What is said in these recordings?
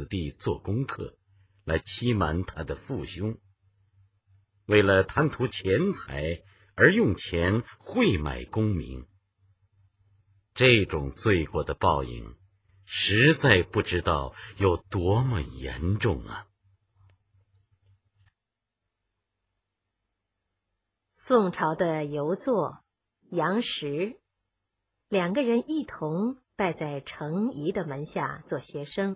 子弟做功课，来欺瞒他的父兄。为了贪图钱财而用钱贿买功名，这种罪过的报应实在不知道有多么严重啊！ 宋朝的游作杨时两个人一同拜在程颐的门下做学生。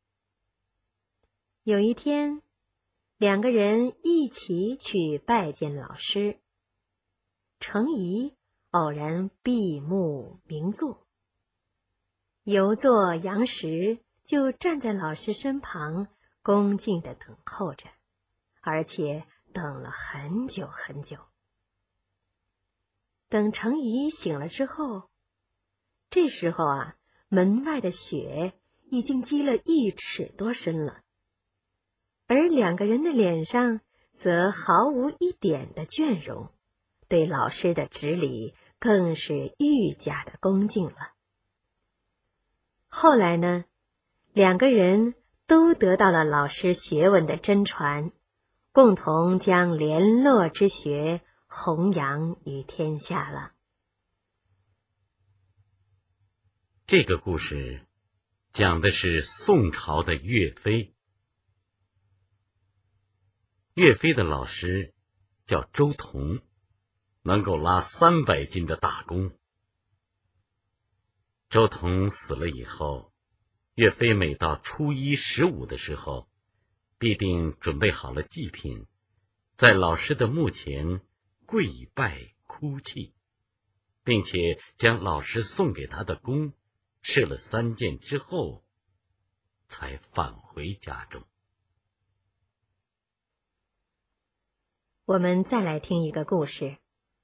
有一天，两个人一起去拜见老师。程颐偶然闭目冥坐，游作杨时就站在老师身旁，恭敬地等候着，而且等了很久很久。等程颐醒了之后，这时候门外的雪已经积了1尺多深了，而两个人的脸上则毫无一点的倦容，对老师的指礼更是愈加的恭敬了。后来呢，两个人都得到了老师学问的真传，共同将联络之学弘扬于天下了。 这个故事讲的是宋朝的岳飞。岳飞的老师叫周同，能够拉300斤的大弓。周同死了以后，岳飞每到初一、15的时候，必定准备好了祭品，在老师的墓前跪拜哭泣，并且将老师送给他的弓射了3箭之后，才返回家中。 我们再来听一个故事。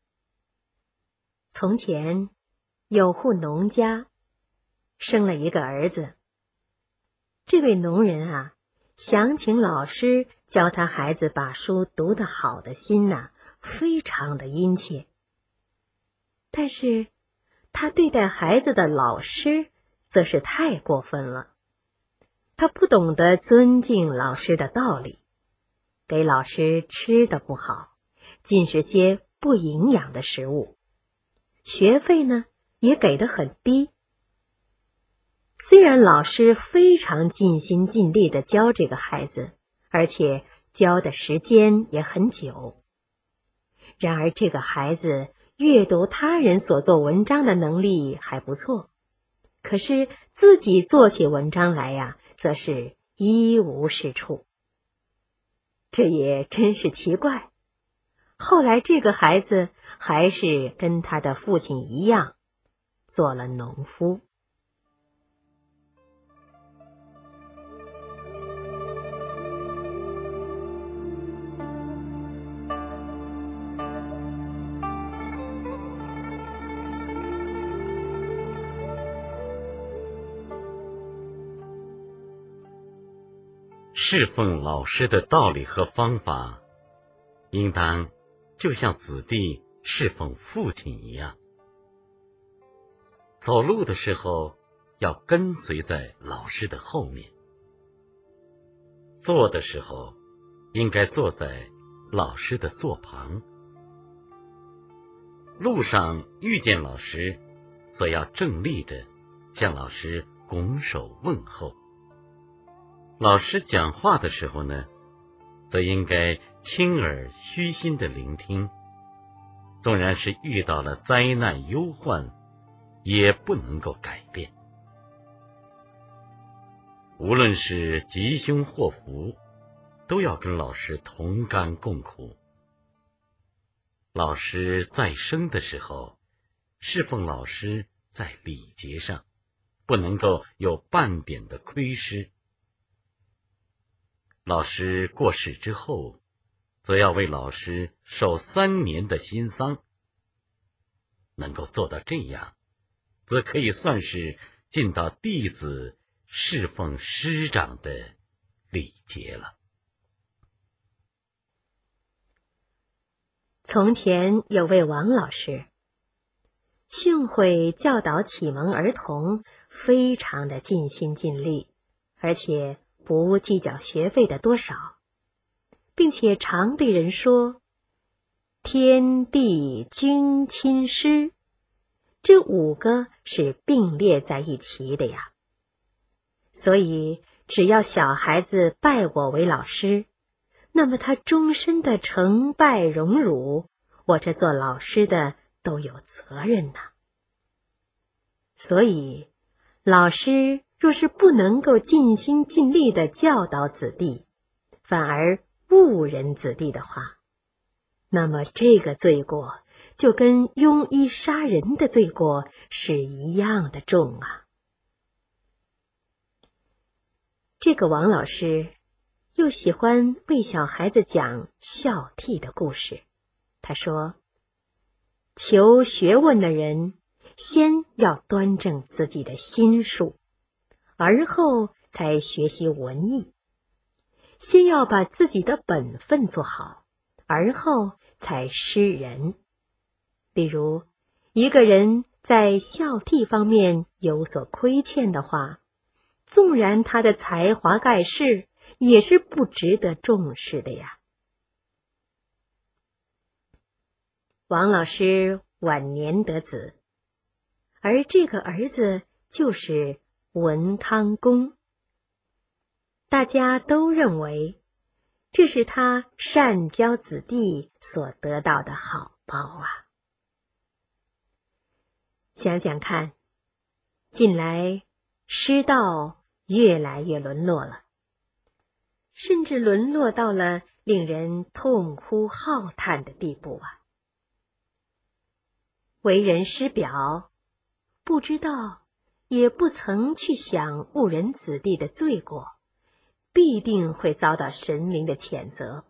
从前有户农家生了一个儿子，这位农人想请老师教他孩子把书读得好的心非常的殷切。但是他对待孩子的老师则是太过分了，他不懂得尊敬老师的道理，给老师吃的不好，尽是些不营养的食物，学费呢也给得很低。虽然老师非常尽心尽力地教这个孩子，而且教的时间也很久，然而这个孩子阅读他人所作文章的能力还不错，可是自己做起文章来则是一无是处。这也真是奇怪。后来这个孩子还是跟他的父亲一样，做了农夫。 侍奉老师的道理和方法，应当就像子弟侍奉父亲一样。走路的时候要跟随在老师的后面，坐的时候应该坐在老师的座旁。路上遇见老师，则要正立着向老师拱手问候。老师讲话的时候呢，则应该倾耳虚心地聆听，纵然是遇到了灾难忧患，也不能够改变。无论是吉凶祸福，都要跟老师同甘共苦。老师在生的时候，侍奉老师在礼节上不能够有半点的亏失。老师过世之后，则要为老师守3年的新丧。能够做到这样，则可以算是尽到弟子侍奉师长的礼节了。 从前有位王老师，训诲教导启蒙儿童非常的尽心尽力，而且不计较学费的多少，并且常对人说天地君亲师，这5个是并列在一起的呀。所以只要小孩子拜我为老师，那么他终身的成败荣辱，我这做老师的都有责任呐。所以老师若是不能够尽心尽力地教导子弟，反而误人子弟的话，那么这个罪过就跟庸医杀人的罪过是一样的重啊。这个王老师又喜欢为小孩子讲孝悌的故事。他说，求学问的人先要端正自己的心术，而后才学习文艺。先要把自己的本分做好，而后才施人。例如，一个人在孝悌方面有所亏欠的话，纵然他的才华盖世，也是不值得重视的呀。王老师晚年得子，而这个儿子就是文康公。大家都认为这是他善教子弟所得到的好报啊。想想看，近来师道越来越沦落了，甚至沦落到了令人痛哭浩叹的地步啊。为人师表，不知道也不曾去想误人子弟的罪过，必定会遭到神明的谴责。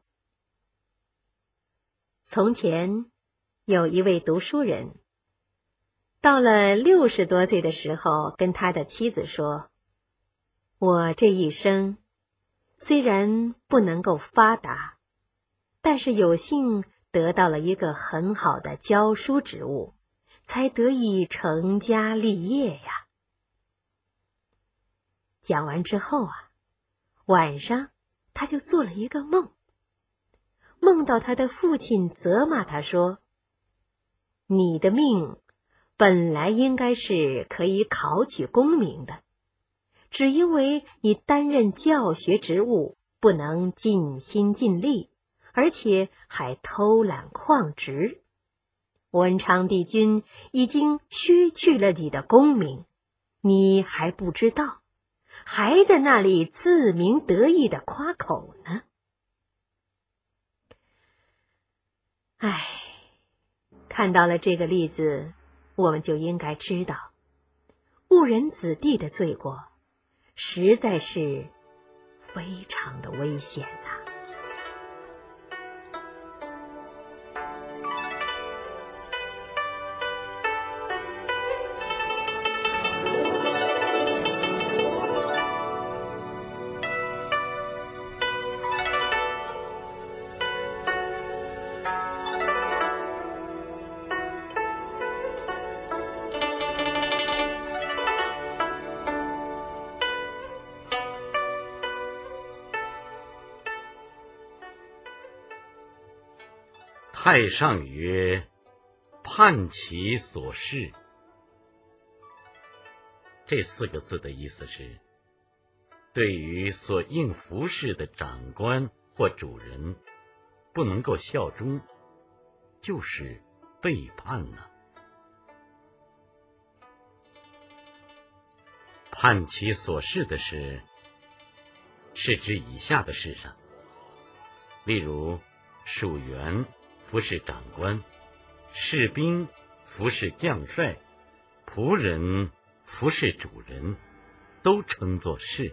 从前有一位读书人，到了60多岁的时候，跟他的妻子说，我这一生虽然不能够发达，但是有幸得到了一个很好的教书职务，才得以成家立业呀。讲完之后啊，晚上他就做了一个梦，梦到他的父亲责骂他说，你的命本来应该是可以考取功名的，只因为你担任教学职务不能尽心尽力，而且还偷懒旷职，文昌帝君已经削去了你的功名，你还不知道，还在那里自鸣得意的夸口呢。唉，看到了这个例子，我们就应该知道，误人子弟的罪过实在是非常的危险呐。 太上曰：判其所事。这4个字的意思是，对于所应服侍的长官或主人不能够效忠，就是背叛了。判其所事的事，是指以下的事上，例如属员服侍长官，士兵服侍将帅，仆人服侍主人，都称作事。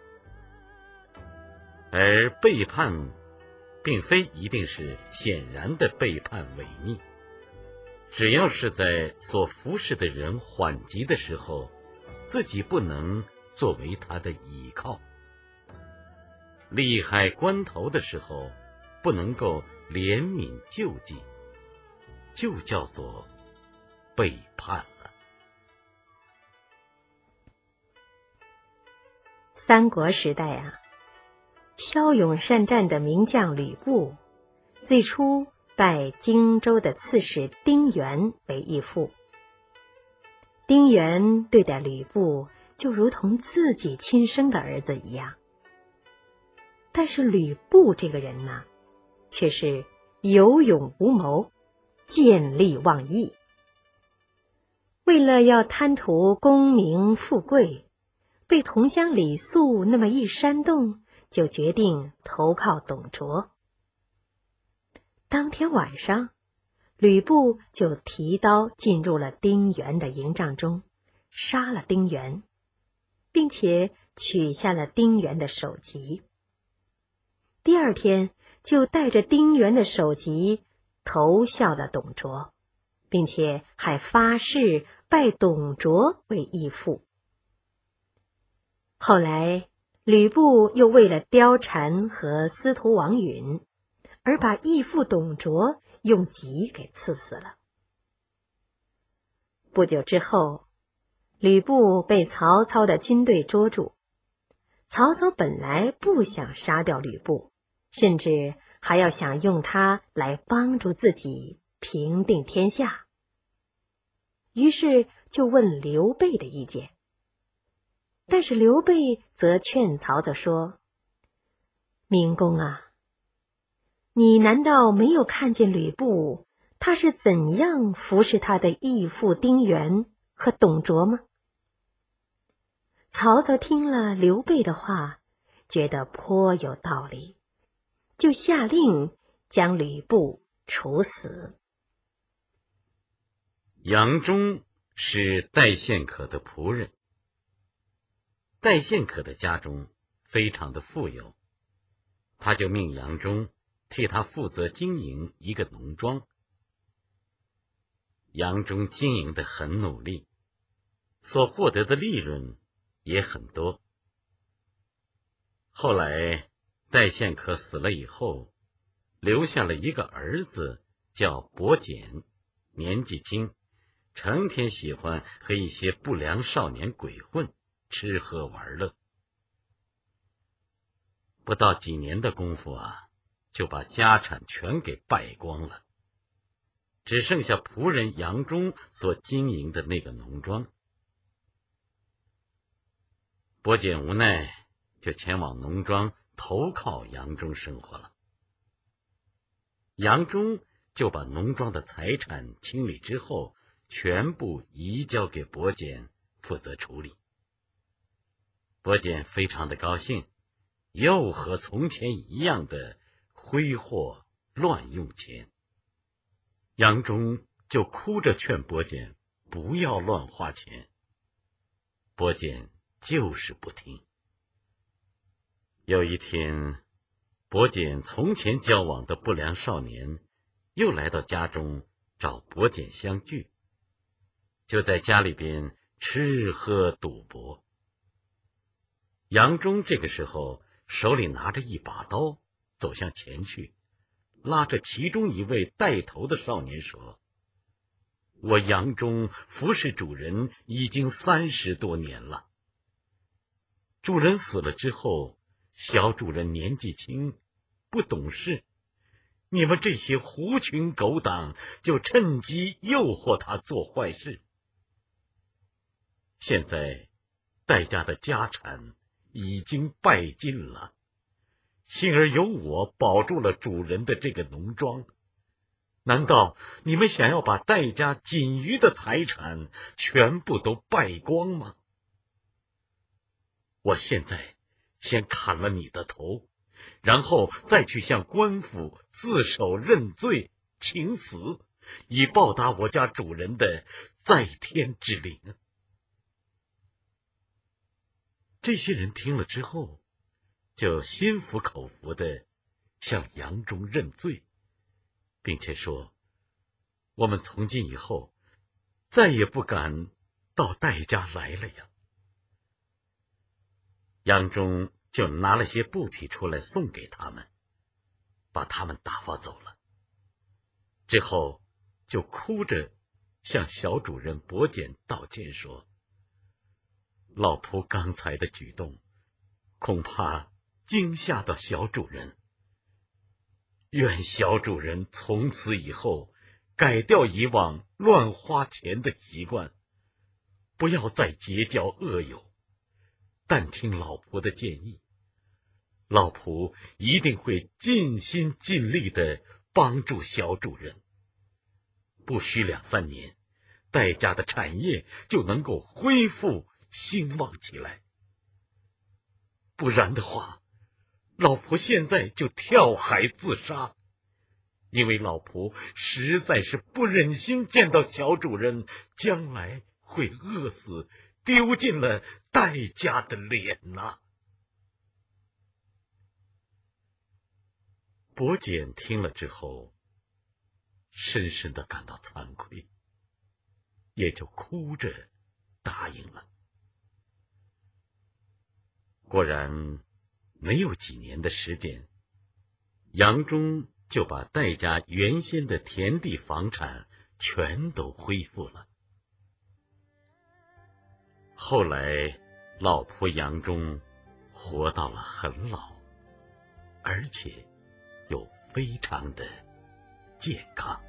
而背叛并非一定是显然的背叛违逆，只要是在所服侍的人缓急的时候，自己不能作为他的依靠，利害关头的时候不能够怜悯救济，就叫做背叛了。 三国时代啊， 骁勇善战的名将吕布，最初拜荆州的刺史丁原为义父。丁原对待吕布就如同自己亲生的儿子一样。但是吕布这个人呢，却是有勇无谋，见利忘义。为了要贪图功名富贵，被同乡李肃那么一煽动，就决定投靠董卓。当天晚上，吕布就提刀进入了丁原的营帐中，杀了丁原，并且取下了丁原的首级。第二天就带着丁原的首级投效了董卓，并且还发誓拜董卓为义父。后来吕布又为了貂蝉和司徒王允，而把义父董卓用戟给刺死了。不久之后，吕布被曹操的军队捉住。曹操本来不想杀掉吕布，甚至还要想用他来帮助自己平定天下，于是就问刘备的意见。但是刘备则劝曹操说：“明公啊，你难道没有看见吕布他是怎样服侍他的义父丁原和董卓吗？”曹操听了刘备的话，觉得颇有道理，就下令将吕布处死。 杨忠是戴宪可的仆人。戴宪可的家中非常的富有，他就命杨忠替他负责经营一个农庄。杨忠经营得很努力，所获得的利润也很多。后来戴宪可死了以后，留下了一个儿子叫伯简，年纪轻，成天喜欢和一些不良少年鬼混，吃喝玩乐。不到几年的功夫啊，就把家产全给败光了，只剩下仆人杨忠所经营的那个农庄。伯简无奈，就前往农庄投靠杨忠生活了。杨忠就把农庄的财产清理之后，全部移交给伯简负责处理。伯简非常的高兴，又和从前一样的挥霍乱用钱。杨忠就哭着劝伯简不要乱花钱，伯简就是不听。有一天，伯简从前交往的不良少年又来到家中找伯简相聚，就在家里边吃喝赌博。杨忠这个时候手里拿着一把刀，走向前去，拉着其中一位带头的少年说：“我杨忠服侍主人已经30多年了。主人死了之后，小主人年纪轻，不懂事，你们这些狐群狗党就趁机诱惑他做坏事。现在戴家的家产已经败尽了，幸而有我保住了主人的这个农庄。难道你们想要把戴家仅余的财产全部都败光吗？我现在先砍了你的头，然后再去向官府自首认罪请死，以报答我家主人的在天之灵。”这些人听了之后，就心服口服的向杨忠认罪，并且说：“我们从今以后再也不敢到戴家来了呀。”杨忠就拿了些布匹出来送给他们，把他们打发走了。之后就哭着向小主人伯简道歉说：“老仆刚才的举动，恐怕惊吓到小主人。愿小主人从此以后改掉以往乱花钱的习惯，不要再结交恶友，但听老仆的建议，老仆一定会尽心尽力地帮助小主人。不需2-3年，戴家的产业就能够恢复兴旺起来。不然的话，老仆现在就跳海自杀，因为老仆实在是不忍心见到小主人将来会饿死，丢尽了戴家的脸呐。伯简听了之后，深深地感到惭愧，也就哭着答应了。果然，没有几年的时间，杨忠就把戴家原先的田地房产全都恢复了。后来，老仆杨忠活到了很老，而且又非常的健康。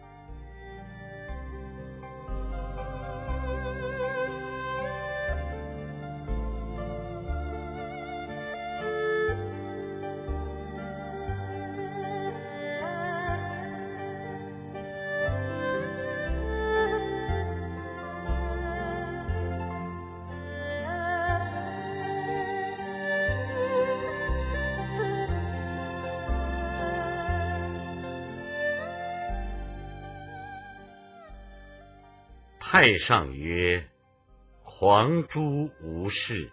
太上曰：狂诸无事。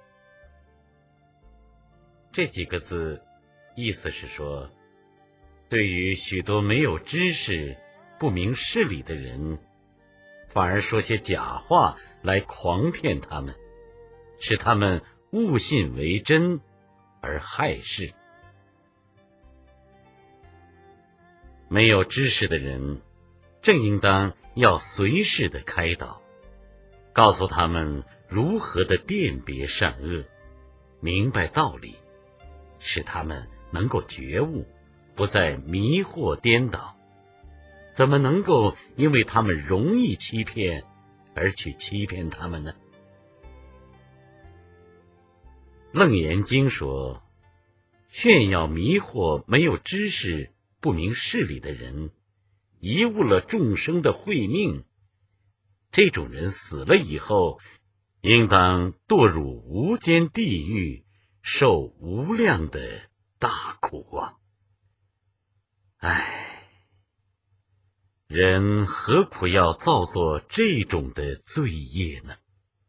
这几个字意思是说，对于许多没有知识、不明事理的人，反而说些假话来诓骗他们，使他们误信为真而害事。没有知识的人，正应当要随时的开导，告诉他们如何的辨别善恶，明白道理，使他们能够觉悟，不再迷惑颠倒。怎么能够因为他们容易欺骗而去欺骗他们呢？楞严经说，炫耀迷惑没有知识、不明事理的人，贻误了众生的慧命，这种人死了以后，应当堕入无间地狱，受无量的大苦啊！唉，人何苦要造作这种的罪业呢？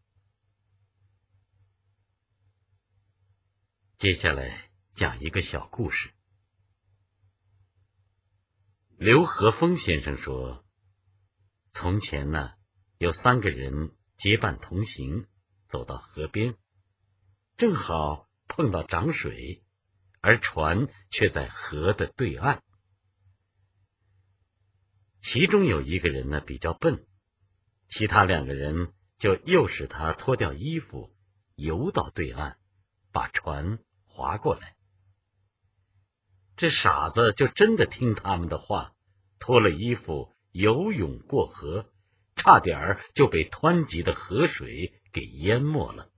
接下来讲一个小故事。刘和峰先生说，从前呢，有3个人结伴同行，走到河边，正好碰到涨水，而船却在河的对岸。其中有一个人呢比较笨，其他2个人就诱使他脱掉衣服，游到对岸，把船划过来。这傻子就真的听他们的话，脱了衣服游泳过河，差点就被湍急的河水给淹没了。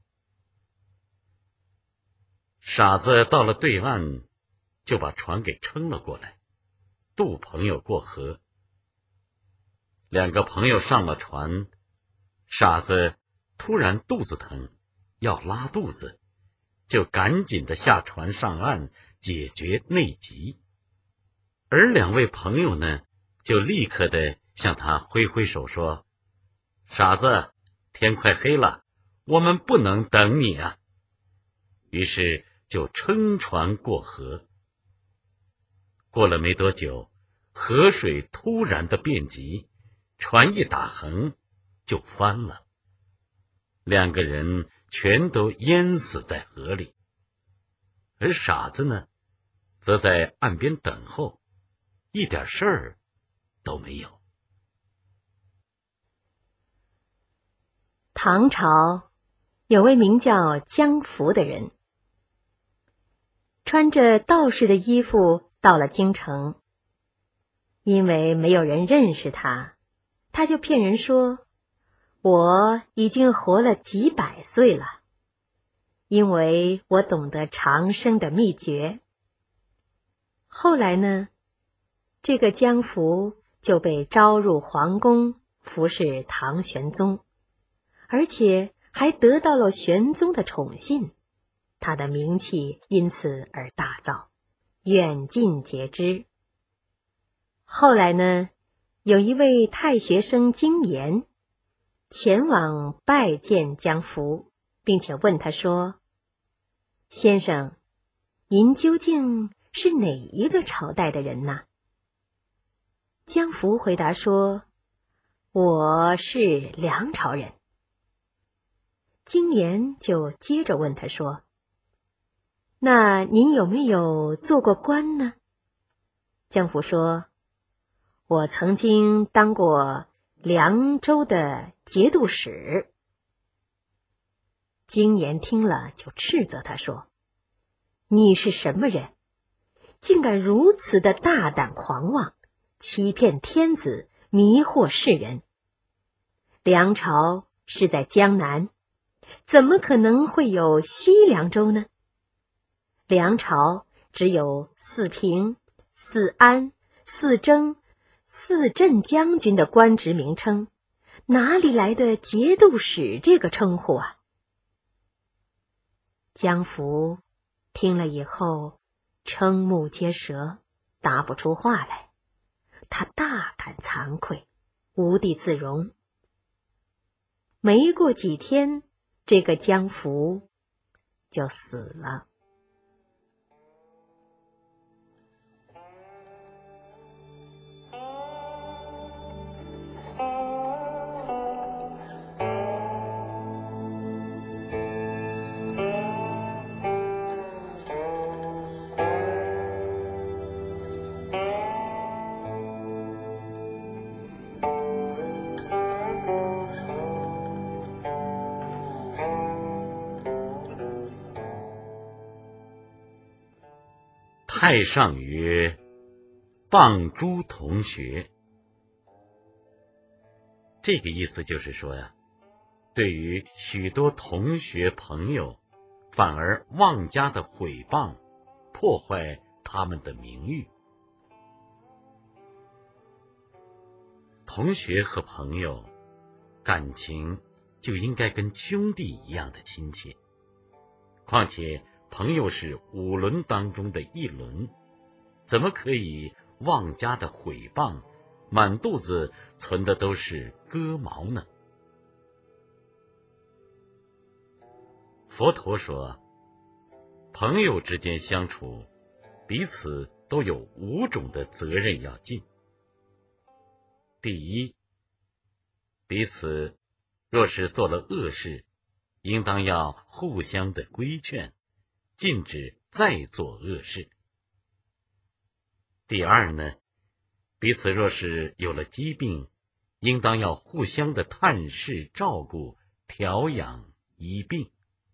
傻子到了对岸，就把船给撑了过来，渡朋友过河。2个朋友上了船，傻子突然肚子疼，要拉肚子，就赶紧的下船上岸解决内急。而2位朋友呢，就立刻的向他挥挥手说，傻子，天快黑了，我们不能等你啊。于是就撑船过河。过了没多久，河水突然的变急，船一打横就翻了，2个人全都淹死在河里。而傻子呢，则在岸边等候，一点事儿都没有。 唐朝有位名叫姜孚的人， 穿着道士的衣服到了京城。因为没有人认识他，他就骗人说，我已经活了几百岁了，因为我懂得长生的秘诀。后来呢，这个江福就被招入皇宫，服侍唐玄宗，而且还得到了玄宗的宠信，他的名气因此而大噪，远近皆知。后来呢，有一位太学生精研前往拜见江福，并且问他说，先生，您究竟是哪一个朝代的人呢？江福回答说，我是梁朝人。精研就接着问他说，那您有没有做过官呢？江福说，我曾经当过凉州的节度使。精研听了就斥责他说，你是什么人，竟敢如此的大胆狂妄，欺骗天子，迷惑世人。梁朝是在江南，怎么可能会有西凉州呢？梁朝只有四平、四安、四征、四镇将军的官职名称，哪里来的节度使这个称呼啊？江福听了以后，瞠目结舌，答不出话来。他大感惭愧，无地自容。没过几天，这个江福就死了。 太上曰：谤诸同学。这个意思就是说呀，对于许多同学朋友，反而妄加的毁谤，破坏他们的名誉。同学和朋友感情就应该跟兄弟一样的亲切，况且朋友是五伦当中的一伦，怎么可以妄加的毁谤，满肚子存的都是鸽毛呢？佛陀说，朋友之间相处，彼此都有5种的责任要尽。第一，彼此若是做了恶事，应当要互相的规劝，禁止再做恶事。第二呢，彼此若是有了疾病，应当要互相的探视照顾，调养医病。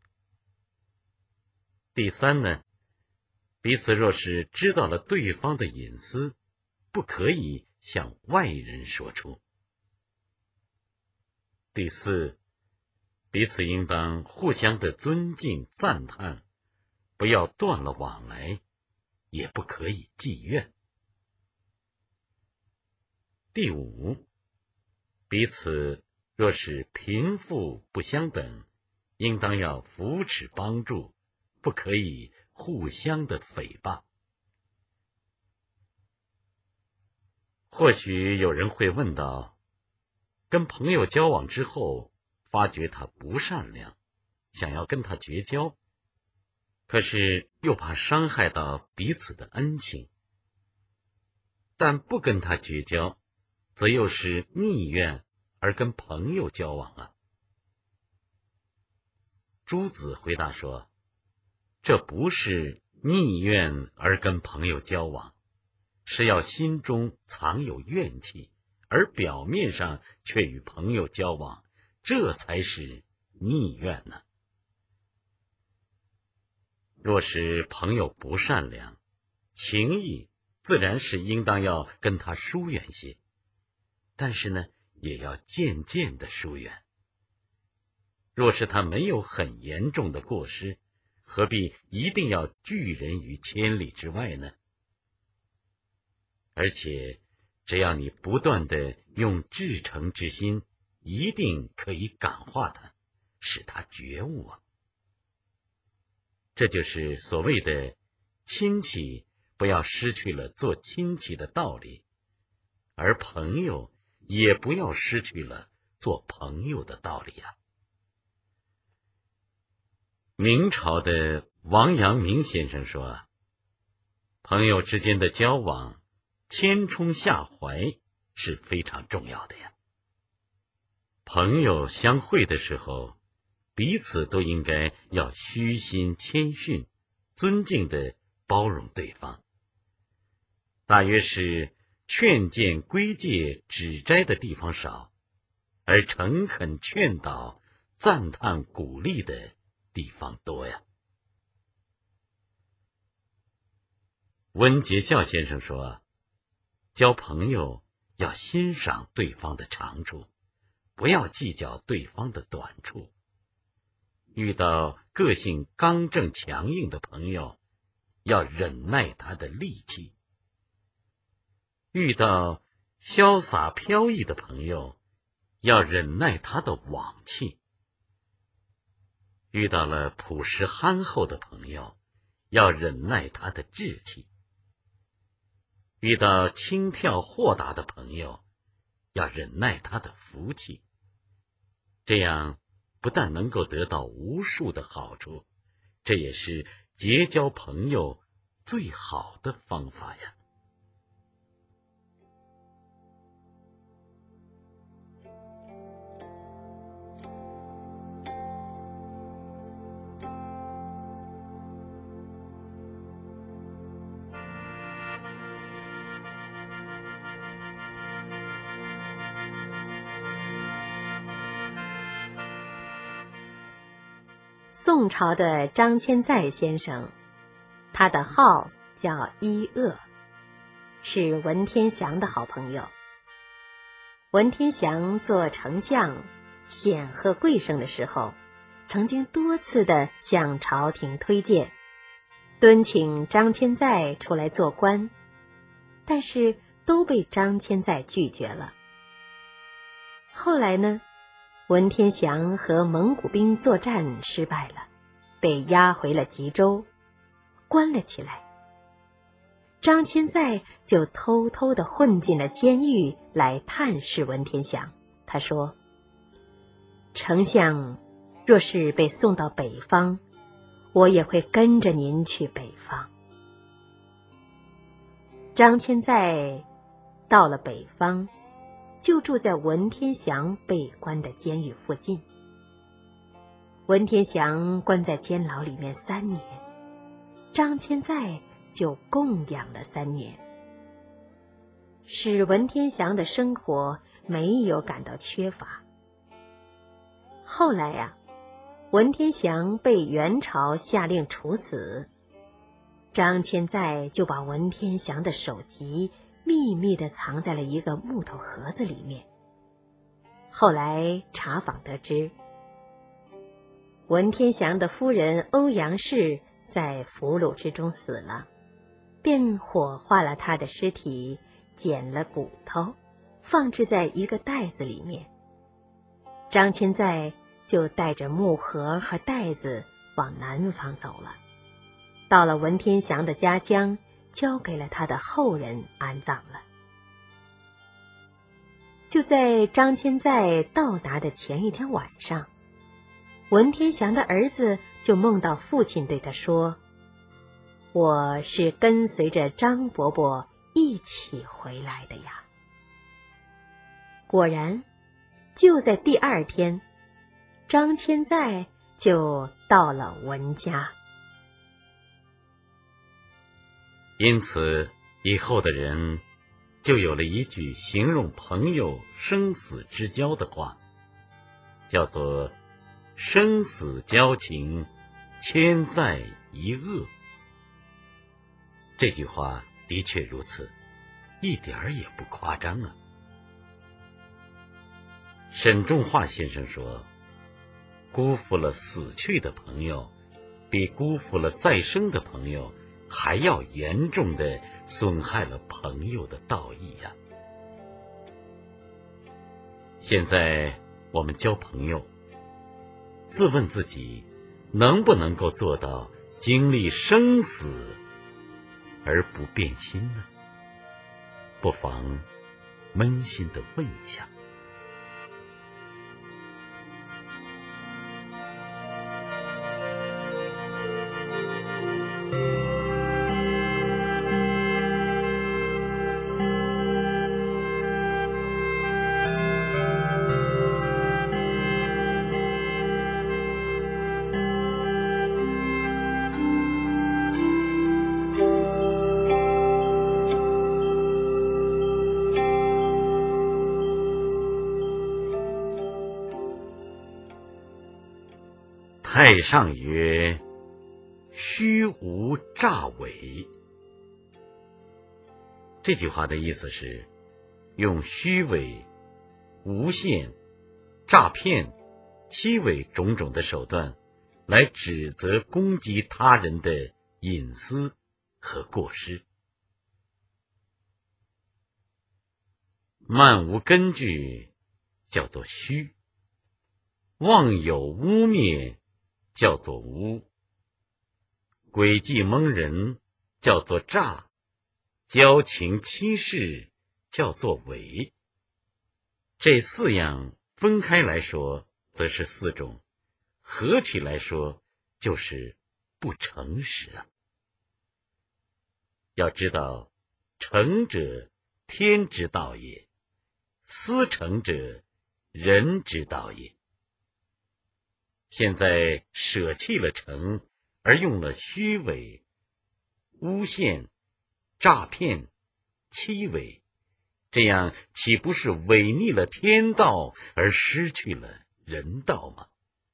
第三呢，彼此若是知道了对方的隐私，不可以向外人说出。第四，彼此应当互相的尊敬赞叹，不要断了往来，也不可以计怨。第五，彼此若是贫富不相等，应当要扶持帮助，不可以互相的诽谤。或许有人会问到，跟朋友交往之后，发觉他不善良，想要跟他绝交，可是又怕伤害到彼此的恩情，但不跟他绝交，则又是逆愿而跟朋友交往啊。朱子回答说，这不是逆愿而跟朋友交往，是要心中藏有怨气，而表面上却与朋友交往，这才是逆愿呢。 若是朋友不善良，情谊自然是应当要跟他疏远些，但是呢，也要渐渐的疏远。若是他没有很严重的过失，何必一定要拒人于千里之外呢？而且，只要你不断的用至诚之心，一定可以感化他，使他觉悟啊。这就是所谓的亲戚不要失去了做亲戚的道理，而朋友也不要失去了做朋友的道理啊。明朝的王阳明先生说，朋友之间的交往，谦冲下怀是非常重要的呀。朋友相会的时候，彼此都应该要虚心谦逊，尊敬地包容对方。大约是劝谏规戒指摘的地方少，而诚恳劝导赞叹鼓励的地方多呀。温杰孝先生说，交朋友要欣赏对方的长处，不要计较对方的短处。遇到个性刚正强硬的朋友，要忍耐他的戾气；遇到潇洒飘逸的朋友，要忍耐他的往气；遇到了朴实憨厚的朋友，要忍耐他的志气；遇到轻佻豁达的朋友，要忍耐他的福气。这样不但能够得到无数的好处，这也是结交朋友最好的方法呀。 宋朝的张千载先生，他的号叫一鄂，是文天祥的好朋友。文天祥做丞相显赫贵盛的时候，曾经多次的向朝廷推荐，敦请张千载出来做官，但是都被张千载拒绝了。后来呢，文天祥和蒙古兵作战失败了，被押回了吉州，关了起来。张千载就偷偷地混进了监狱来探视文天祥。他说，丞相若是被送到北方，我也会跟着您去北方。张千载到了北方，就住在文天祥被关的监狱附近。文天祥关在监牢里面3年，张千载就供养了3年，使文天祥的生活没有感到缺乏。后来呀，文天祥被元朝下令处死，张千载就把文天祥的首级秘密地藏在了一个木头盒子里面。后来查访得知，文天祥的夫人欧阳氏在俘虏之中死了，便火化了他的尸体，捡了骨头，放置在一个袋子里面。张千载就带着木盒和袋子往南方走了，到了文天祥的家乡，交给了他的后人安葬了。就在张千载到达的前一天晚上，文天祥的儿子就梦到父亲对他说，我是跟随着张伯伯一起回来的呀。果然，就在第2天，张千载就到了文家。 因此，以后的人就有了一句形容朋友生死之交的话，叫做生死交情，千载一恶。这句话的确如此，一点儿也不夸张啊。沈仲化先生说，辜负了死去的朋友，比辜负了再生的朋友还要严重地损害了朋友的道义呀。现在我们交朋友，自问自己能不能够做到经历生死而不变心呢？不妨扪心地问一下。太上曰：虚无诈伪。这句话的意思是，用虚伪、诬陷、诈骗、欺伪种种的手段来指责攻击他人的隐私和过失。漫无根据叫做虚，妄有污蔑叫做污，诡计蒙人叫做诈，交情欺世叫做伪。这四样分开来说则是四种，合起来说就是不诚实啊。要知道，诚者天之道也，思诚者人之道也。现在舍弃了诚，而用了虚伪、诬陷、诈骗、欺伪，这样岂不是违逆了天道而失去了人道吗？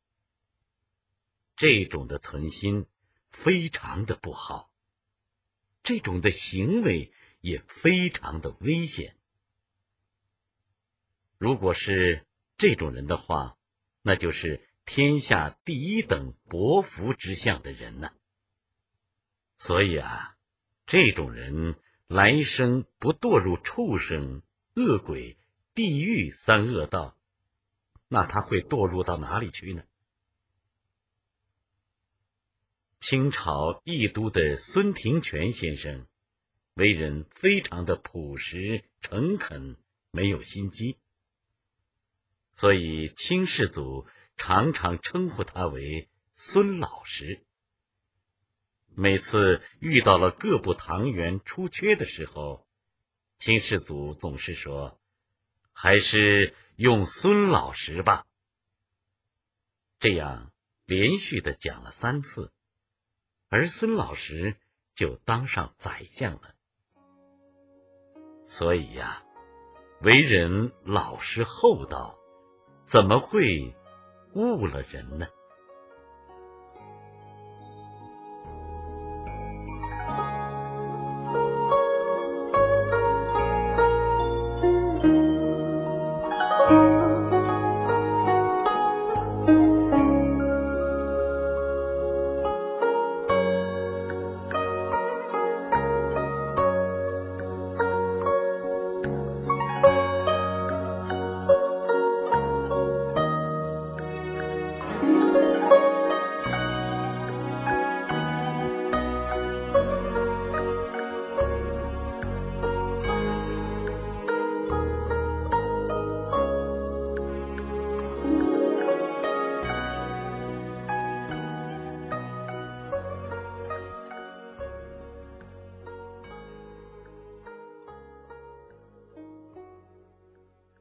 这种的存心非常的不好，这种的行为也非常的危险。如果是这种人的话，那就是天下第一等薄福之相的人呢。所以啊，这种人来生不堕入畜生、恶鬼、地狱三恶道，那他会堕入到哪里去呢？清朝义都的孙廷权先生为人非常的朴实诚恳，没有心机，所以清世祖常常称呼他为孙老师。每次遇到了各部堂员出缺的时候，清世祖总是说，还是用孙老师吧。这样连续的讲了3次，而孙老师就当上宰相了。所以呀，为人老实厚道，怎么会误了人呢？